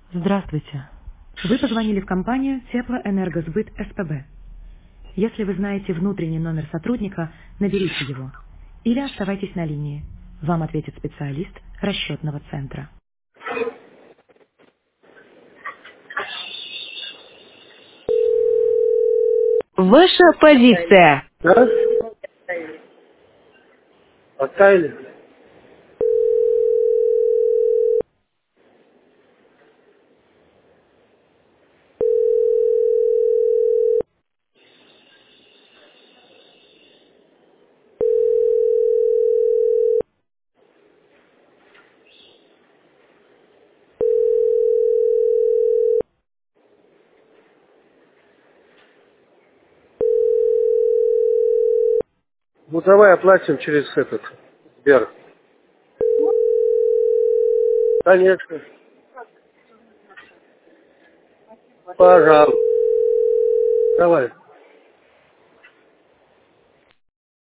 Здравствуйте. Вы позвонили в компанию Теплоэнергосбыт СПБ. Если вы знаете внутренний номер сотрудника, наберите его. Или оставайтесь на линии. Вам ответит специалист расчетного центра. Ваша позиция. Да? Оставили? Ну давай оплатим через этот Сбер. Конечно. Пожалуйста. Давай.